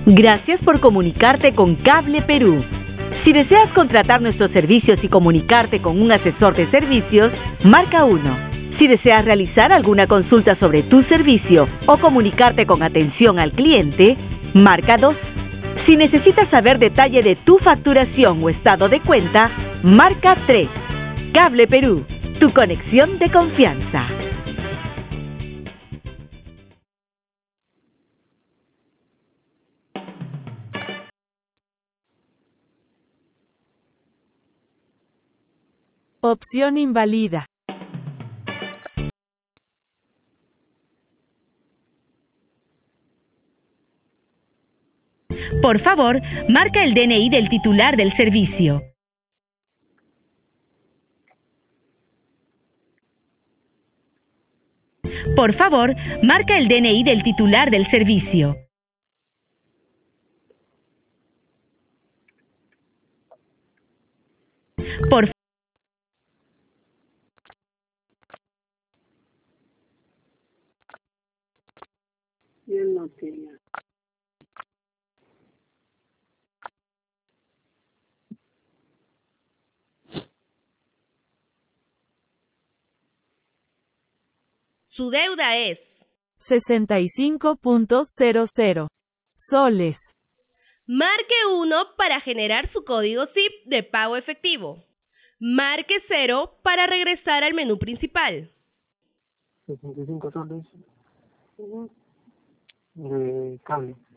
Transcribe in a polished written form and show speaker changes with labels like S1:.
S1: Gracias por comunicarte con Cable Perú. Si deseas contratar nuestros servicios y comunicarte con un asesor de servicios, marca 1. Si deseas realizar alguna consulta sobre tu servicio o comunicarte con atención al cliente, marca 2. Si necesitas saber detalle de tu facturación o estado de cuenta, marca 3. Cable Perú, tu conexión de confianza.
S2: Opción inválida.
S1: Por favor, marca el DNI del titular del servicio. Por favor, marca el DNI del titular del servicio. Por
S3: Yo no tenía.
S4: Su deuda es
S2: 65.00 soles.
S4: marque 1 para generar su código SIP de pago efectivo. Marque 0 para regresar al menú principal.
S3: 65 soles de cable.